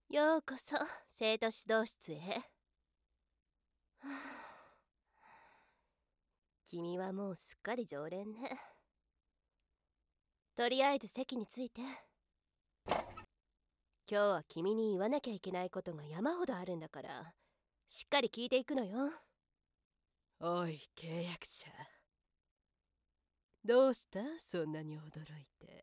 ようこそ生徒指導室へ。君はもうすっかり常連ね。とりあえず席について。今日は君に言わなきゃいけないことが山ほどあるんだから、しっかり聞いていくのよ。 おい、契約者。どうした？そんなに驚いて。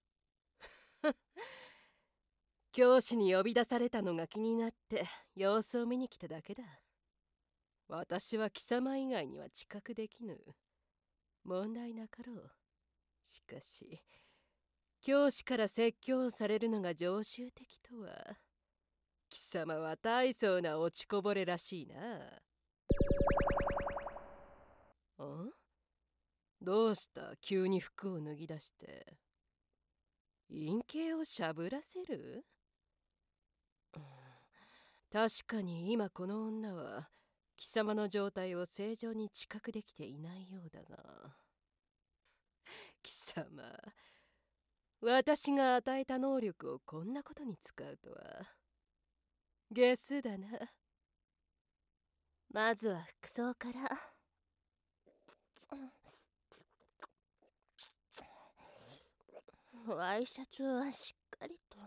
教師に呼び出されたのが気になって様子を見に来ただけだ。私は貴様以外には知覚できぬ。問題なかろう。しかし教師から説教されるのが常習的とは、貴様は大層な落ちこぼれらしいな。どうした急に服を脱ぎ出して。陰茎をしゃぶらせる？確かに今この女は貴様の状態を正常に知覚できていないようだが、貴様、私が与えた能力をこんなことに使うとはゲスだな。 まずは服装から。ワイシャツはしっかりと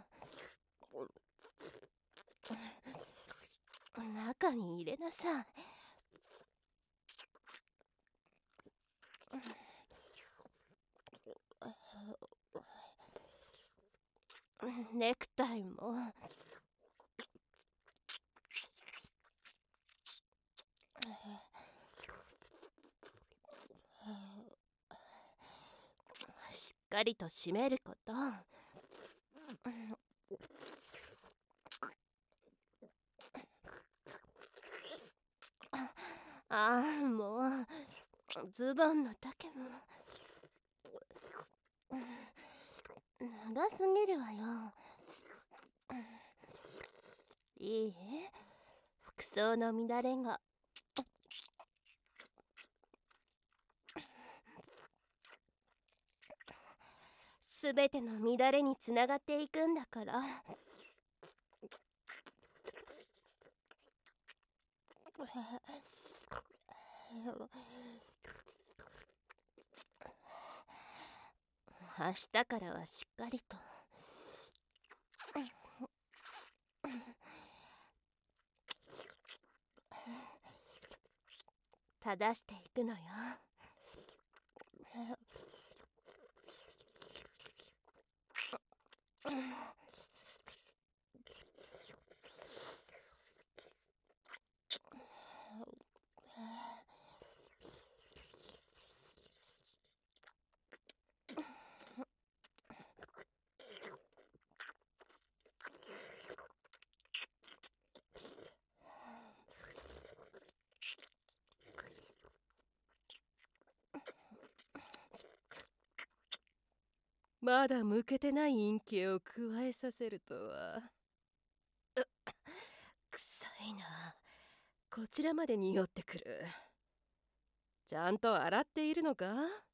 中に入れなさい。ネクタイもしっかりと締めること。ああ、もうズボンの丈も長すぎるわよ。いい？服装の乱れがすべての乱れにつながっていくんだから。明日からはしっかりと正していくのよ。 まだ向けてない陰茎を加えさせるとは。臭いな。こちらまで匂ってくる。ちゃんと洗っているのか？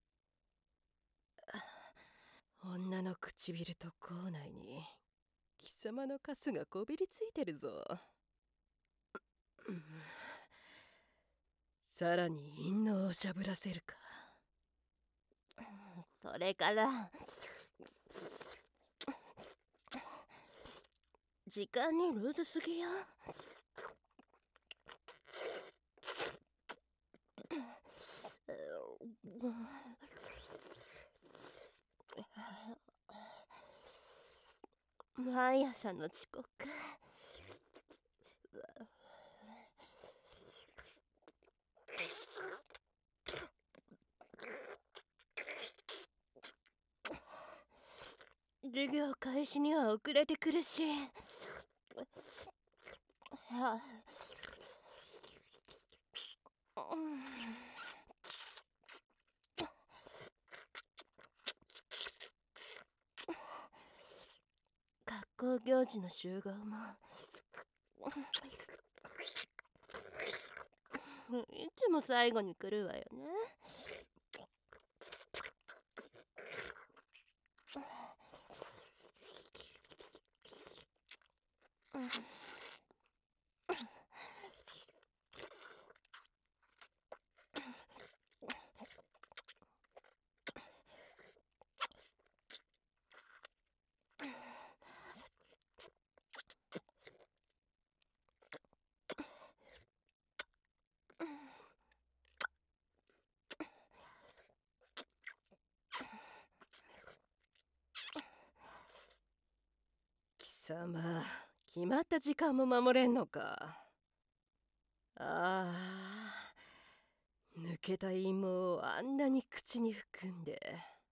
女の唇と口内に貴様のカスがこびりついてるぞ。さらに陰嚢をしゃぶらせるか。 それから時間にルーズすぎよ。毎朝の遅刻。授業開始には遅れてくるし。学校行事の集合もいつも最後に来るわよね。 貴様、決まった時間も守れんのか。ああ、抜けた芋をあんなに口に含んで。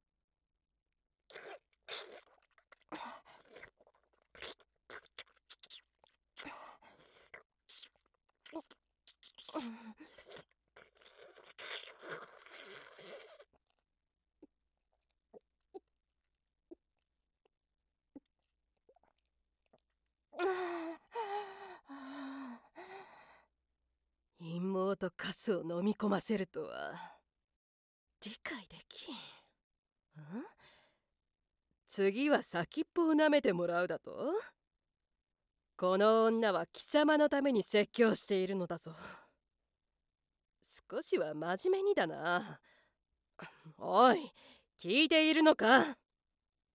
陰謀とカスを飲み込ませるとは理解できん。次は先っぽを舐めてもらうだと。この女は貴様のために説教しているのだぞ。少しは真面目にだな。おい、聞いているのか。